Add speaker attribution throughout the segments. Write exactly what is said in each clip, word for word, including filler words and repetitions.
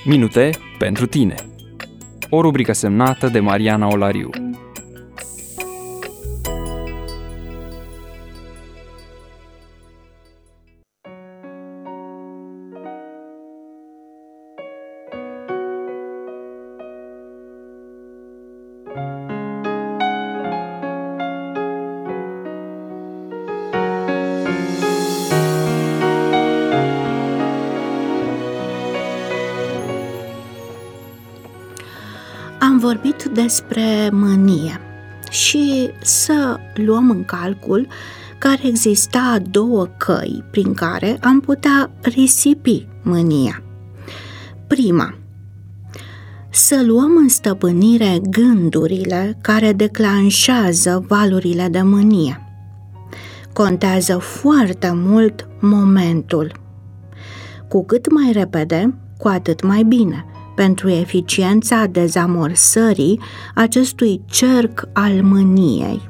Speaker 1: Minute pentru tine. O rubrică semnată de Mariana Olariu.
Speaker 2: Am vorbit despre mânie și să luăm în calcul că ar exista două căi prin care am putea risipi mânia. Prima, să luăm în stăpânire gândurile care declanșează valurile de mânie. Contează foarte mult momentul. Cu cât mai repede, cu atât mai bine, pentru eficiența dezamorsării acestui cerc al mâniei.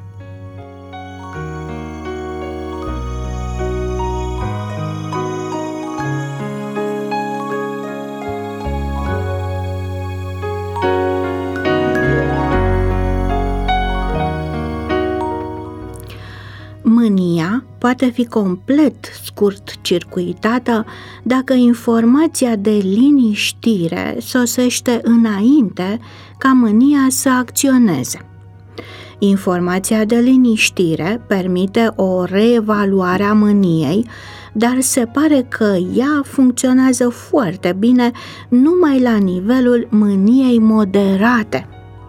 Speaker 2: Mânia poate fi complet scurt-circuitată dacă informația de liniștire sosește înainte ca mânia să acționeze. Informația de liniștire permite o reevaluare a mâniei, dar se pare că ea funcționează foarte bine numai la nivelul mâniei moderate.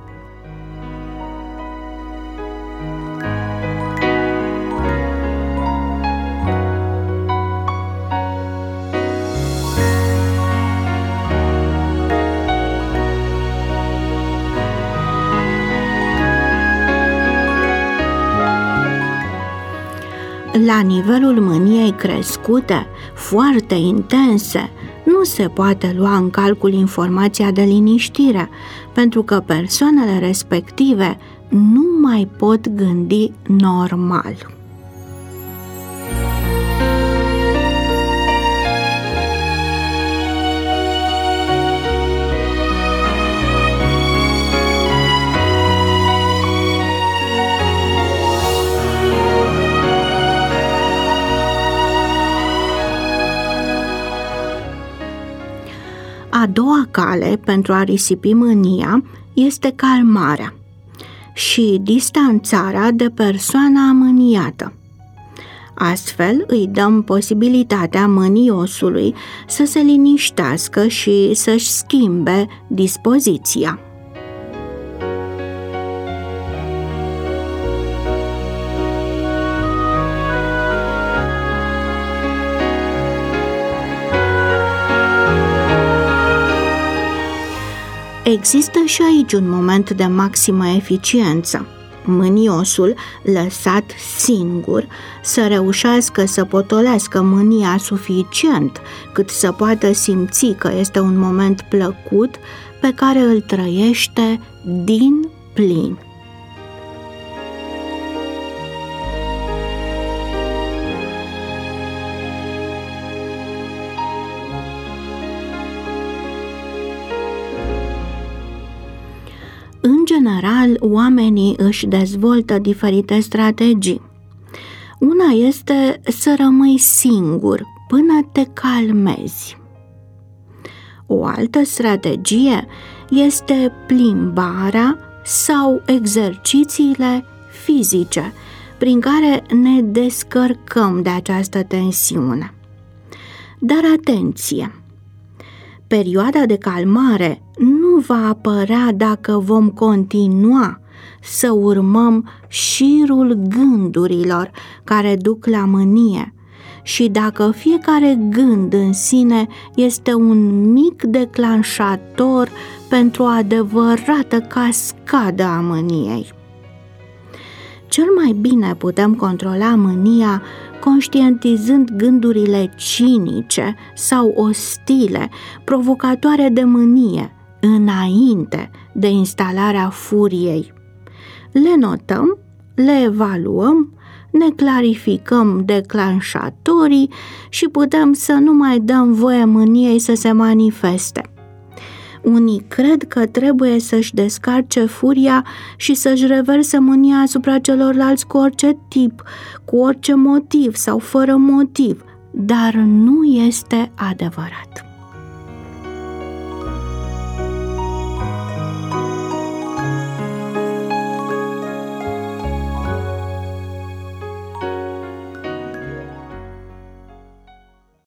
Speaker 2: La nivelul mâniei crescute, foarte intense, nu se poate lua în calcul informația de liniștire, pentru că persoanele respective nu mai pot gândi normal. A doua cale pentru a risipi mânia este calmarea și distanțarea de persoana amâniată. Astfel îi dăm posibilitatea mâniosului să se liniștească și să-și schimbe dispoziția. Există și aici un moment de maximă eficiență. Mâniosul, lăsat singur, să reușească să potolească mânia suficient cât să poată simți că este un moment plăcut pe care îl trăiește din plin. În general, oamenii își dezvoltă diferite strategii. Una este să rămâi singur până te calmezi. O altă strategie este plimbarea sau exercițiile fizice, prin care ne descărcăm de această tensiune. Dar atenție! Perioada de calmare nu va apărea dacă vom continua să urmăm șirul gândurilor care duc la mânie și dacă fiecare gând în sine este un mic declanșator pentru o adevărată cascadă a mâniei. Cel mai bine putem controla mânia conștientizând gândurile cinice sau ostile, provocatoare de mânie, înainte de instalarea furiei. Le notăm, le evaluăm, ne clarificăm declanșatorii și putem să nu mai dăm voie mâniei să se manifeste. Unii cred că trebuie să-și descarce furia și să-și reverse mânia asupra celorlalți cu orice tip, cu orice motiv sau fără motiv, dar nu este adevărat.